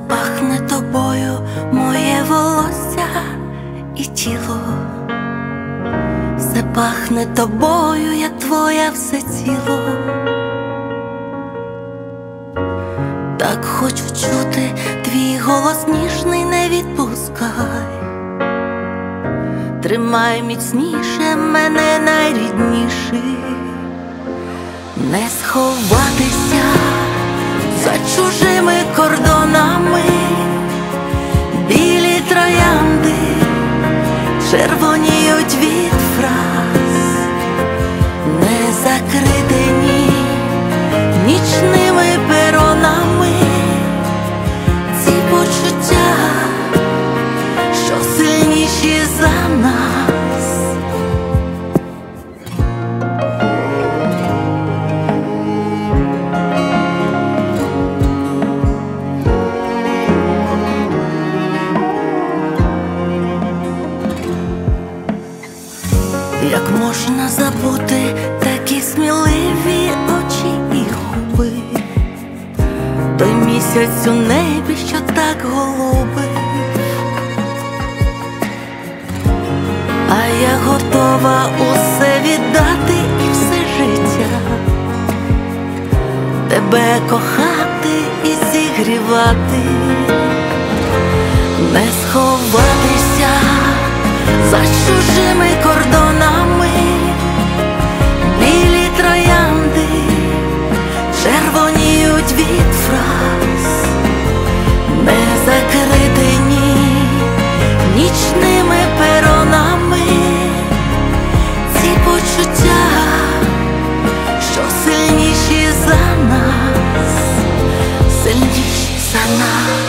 пахне тобою моє волосся і тіло, все пахне тобою, я твоя все ціло. Так хочу чути твій голос ніжний, не відпускай, тримай міцніше мене, найрідніший. Не сховатися за чужими кордонами, білі троянди червоніють від фраз, не закритені нічними перонами ці почуття, що сильніші за нас. Як можна забути такі сміливі очі і губи, той місяць у небі, що так голубий, а я готова усе віддати і все життя, тебе кохати і зігрівати, не сховатися за чужими кордонами, білі троянди червоніють від фраз, не закритені нічними перонами ці почуття, що сильніші за нас, сильніші за нас.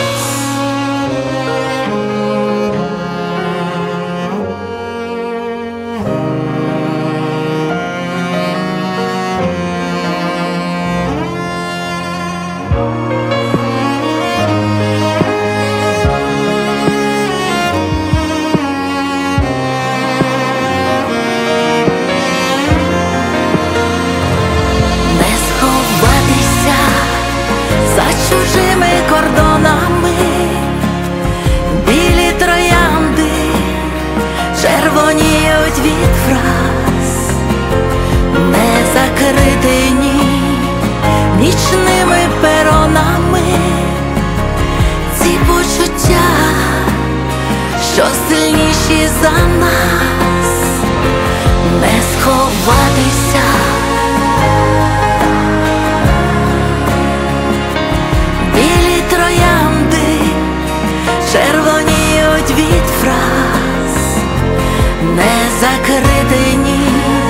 Чужими кордонами, білі троянди червоніють від фраз, не закритені нічними перонами ці почуття, що сильніші за нас, не сховатися червоніють від фраз, не закритені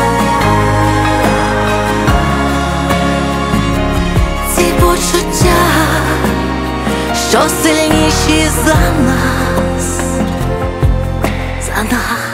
ці почуття, що сильніші за нас, за нас.